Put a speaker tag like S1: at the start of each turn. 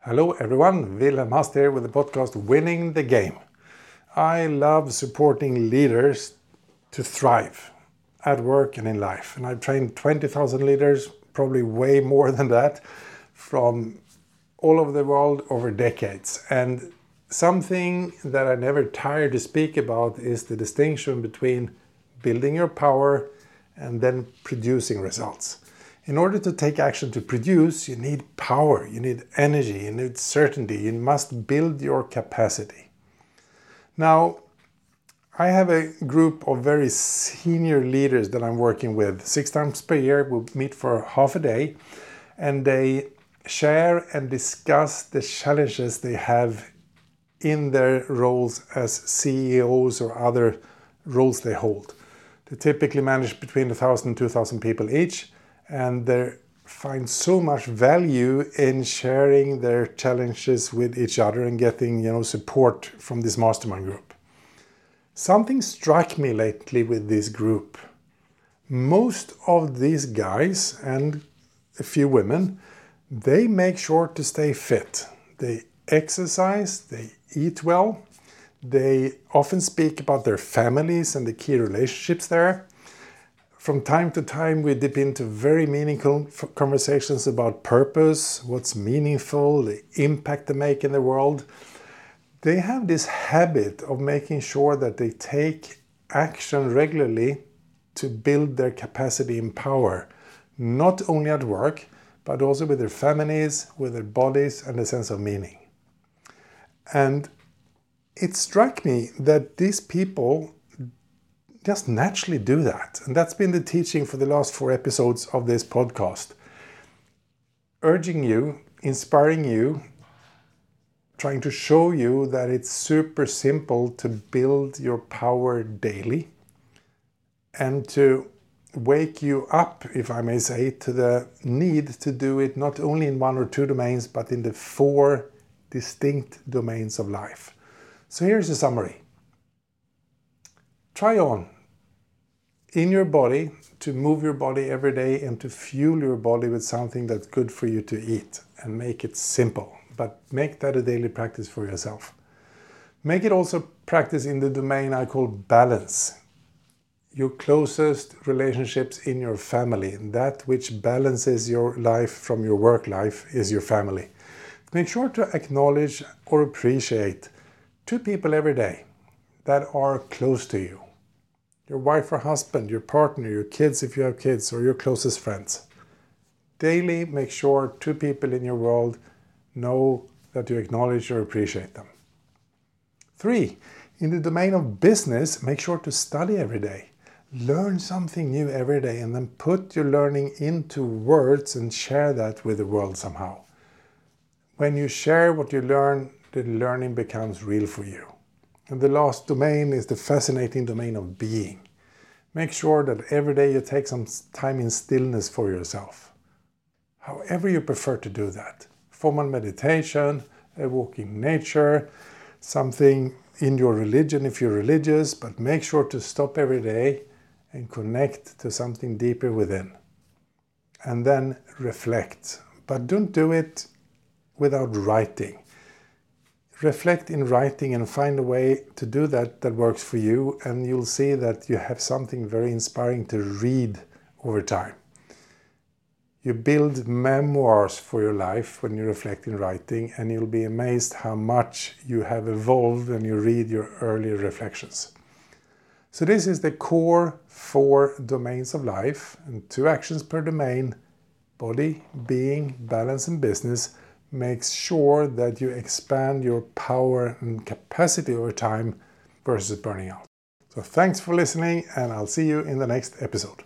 S1: Hello everyone, Wilhelm Hast here with the podcast Winning the Game. I love supporting leaders to thrive at work and in life. And I've trained 20,000 leaders, probably way more than that, from all over the world over decades. And something that I never tire to speak about is the distinction between building your power and then producing results. In order to take action to produce, you need power, you need energy, you need certainty, you must build your capacity. Now, I have a group of very senior leaders that I'm working with. 6 times per year, we meet for half a day, and they share and discuss the challenges they have in their roles as CEOs or other roles they hold. They typically manage between 1,000 and 2,000 people each, and they find so much value in sharing their challenges with each other and getting, support from this mastermind group. Something struck me lately with this group. Most of these guys and a few women, they make sure to stay fit. They exercise, they eat well, they often speak about their families and the key relationships there. From time to time, we dip into very meaningful conversations about purpose, what's meaningful, the impact they make in the world. They have this habit of making sure that they take action regularly to build their capacity and power, not only at work, but also with their families, with their bodies, and a sense of meaning. And it struck me that these people just naturally do that. And that's been the teaching for the last 4 episodes of this podcast. Urging you, inspiring you, trying to show you that it's super simple to build your power daily and to wake you up, if I may say, to the need to do it not only in 1 or 2 domains, but in the 4 distinct domains of life. So here's a summary. Try on in your body to move your body every day and to fuel your body with something that's good for you to eat, and make it simple, but make that a daily practice for yourself. Make it also practice in the domain I call balance. Your closest relationships in your family, that which balances your life from your work life, is your family. Make sure to acknowledge or appreciate 2 people every day that are close to you. Your wife or husband, your partner, your kids if you have kids, or your closest friends. Daily make sure 2 people in your world know that you acknowledge or appreciate them. 3, in the domain of business, make sure to study every day. Learn something new every day and then put your learning into words and share that with the world somehow. When you share what you learn, the learning becomes real for you. And the last domain is the fascinating domain of being. Make sure that every day you take some time in stillness for yourself. However you prefer to do that. Formal meditation, a walk in nature, something in your religion if you're religious, but make sure to stop every day and connect to something deeper within. And then reflect. But don't do it without writing. Reflect in writing and find a way to do that works for you, and you'll see that you have something very inspiring to read over time. You build memoirs for your life when you reflect in writing, and you'll be amazed how much you have evolved when you read your earlier reflections. So this is the core 4 domains of life, and 2 actions per domain: body, being, balance, and business. Makes sure that you expand your power and capacity over time versus burning out. So thanks for listening, and I'll see you in the next episode.